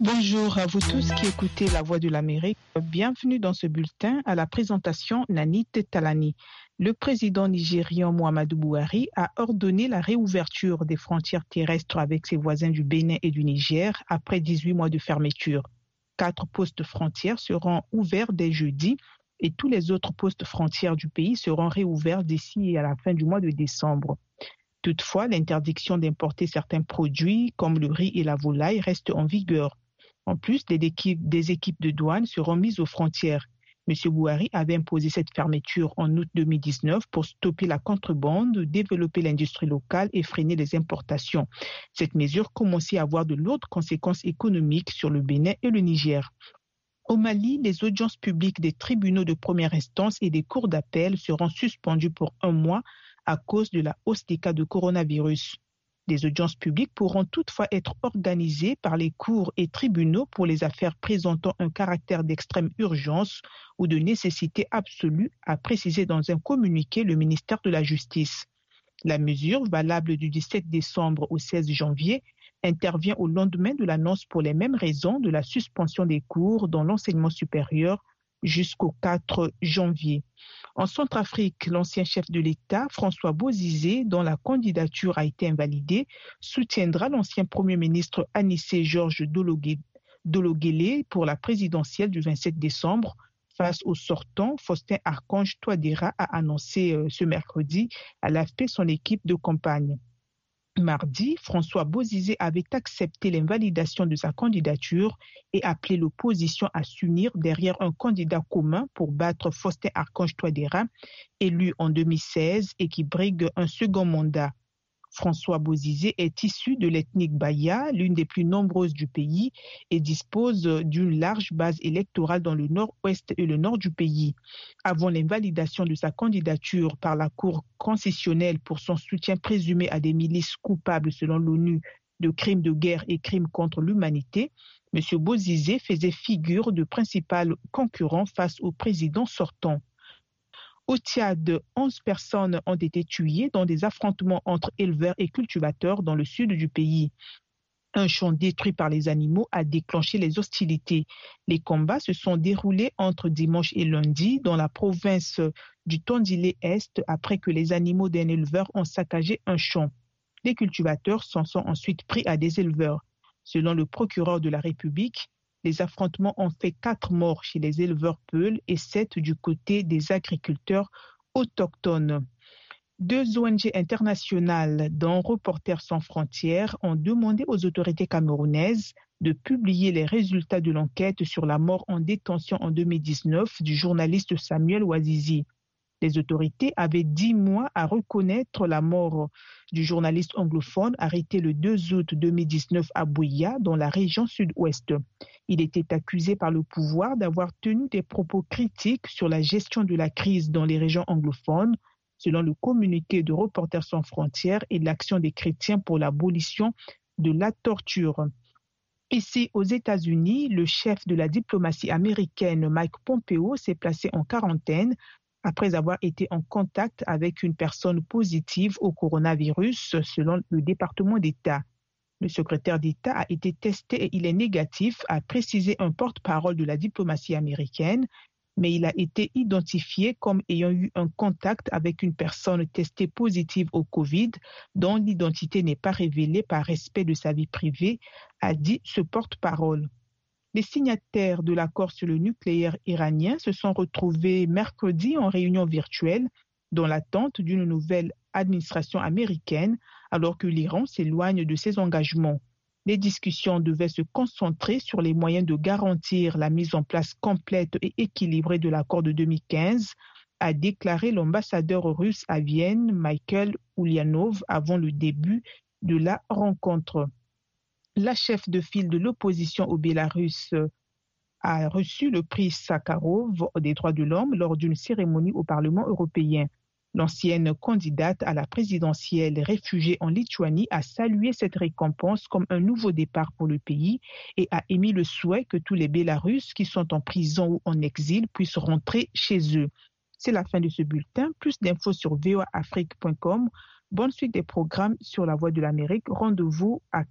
Bonjour à vous tous qui écoutez La Voix de l'Amérique. Bienvenue dans ce bulletin. À la présentation, Nanit Talani. Le président nigérian Muhammadu Buhari a ordonné la réouverture des frontières terrestres avec ses voisins du Bénin et du Niger après 18 mois de fermeture. 4 postes frontières seront ouverts dès jeudi et tous les autres postes frontières du pays seront réouverts d'ici à la fin du mois de décembre. Toutefois, l'interdiction d'importer certains produits comme le riz et la volaille reste en vigueur. En plus, des équipes de douane seront mises aux frontières. M. Buhari avait imposé cette fermeture en août 2019 pour stopper la contrebande, développer l'industrie locale et freiner les importations. Cette mesure commençait à avoir de lourdes conséquences économiques sur le Bénin et le Niger. Au Mali, les audiences publiques des tribunaux de première instance et des cours d'appel seront suspendues pour 1 mois à cause de la hausse des cas de coronavirus. Les audiences publiques pourront toutefois être organisées par les cours et tribunaux pour les affaires présentant un caractère d'extrême urgence ou de nécessité absolue, a précisé dans un communiqué le ministère de la Justice. La mesure, valable du 17 décembre au 16 janvier, intervient au lendemain de l'annonce pour les mêmes raisons de la suspension des cours dans l'enseignement supérieur jusqu'au 4 janvier. En Centrafrique, l'ancien chef de l'État, François Bozizé, dont la candidature a été invalidée, soutiendra l'ancien Premier ministre Anissé Georges Dologuélé pour la présidentielle du 27 décembre. Face au sortant, Faustin Archange Touadéra a annoncé ce mercredi à l'AFP son équipe de campagne. Mardi, François Bozizé avait accepté l'invalidation de sa candidature et appelé l'opposition à s'unir derrière un candidat commun pour battre Faustin Archange Touadéra, élu en 2016 et qui brigue un second mandat. François Bozizé est issu de l'ethnie Baya, l'une des plus nombreuses du pays, et dispose d'une large base électorale dans le nord-ouest et le nord du pays. Avant l'invalidation de sa candidature par la Cour constitutionnelle pour son soutien présumé à des milices coupables selon l'ONU de crimes de guerre et crimes contre l'humanité, M. Bozizé faisait figure de principal concurrent face au président sortant. Au Tchad, 11 personnes ont été tuées dans des affrontements entre éleveurs et cultivateurs dans le sud du pays. Un champ détruit par les animaux a déclenché les hostilités. Les combats se sont déroulés entre dimanche et lundi dans la province du Tondilé-Est après que les animaux d'un éleveur ont saccagé un champ. Les cultivateurs s'en sont ensuite pris à des éleveurs. Selon le procureur de la République, les affrontements ont fait 4 morts chez les éleveurs peuls et 7 du côté des agriculteurs autochtones. 2 ONG internationales, dont Reporters sans frontières, ont demandé aux autorités camerounaises de publier les résultats de l'enquête sur la mort en détention en 2019 du journaliste Samuel Ouazizi. Les autorités avaient 10 mois à reconnaître la mort du journaliste anglophone arrêté le 2 août 2019 à Bouya, dans la région sud-ouest. Il était accusé par le pouvoir d'avoir tenu des propos critiques sur la gestion de la crise dans les régions anglophones, selon le communiqué de Reporters sans frontières et l'Action des chrétiens pour l'abolition de la torture. Ici, aux États-Unis, le chef de la diplomatie américaine, Mike Pompeo, s'est placé en quarantaine après avoir été en contact avec une personne positive au coronavirus, selon le département d'État. Le secrétaire d'État a été testé et il est négatif, a précisé un porte-parole de la diplomatie américaine, mais il a été identifié comme ayant eu un contact avec une personne testée positive au Covid, dont l'identité n'est pas révélée par respect de sa vie privée, a dit ce porte-parole. Les signataires de l'accord sur le nucléaire iranien se sont retrouvés mercredi en réunion virtuelle dans l'attente d'une nouvelle administration américaine, alors que l'Iran s'éloigne de ses engagements. Les discussions devaient se concentrer sur les moyens de garantir la mise en place complète et équilibrée de l'accord de 2015, a déclaré l'ambassadeur russe à Vienne, Michael Ulyanov, avant le début de la rencontre. La chef de file de l'opposition au Bélarus a reçu le prix Sakharov des droits de l'homme lors d'une cérémonie au Parlement européen. L'ancienne candidate à la présidentielle réfugiée en Lituanie a salué cette récompense comme un nouveau départ pour le pays et a émis le souhait que tous les Bélarusses qui sont en prison ou en exil puissent rentrer chez eux. C'est la fin de ce bulletin. Plus d'infos sur voaafrique.com. Bonne suite des programmes sur la Voix de l'Amérique. Rendez-vous à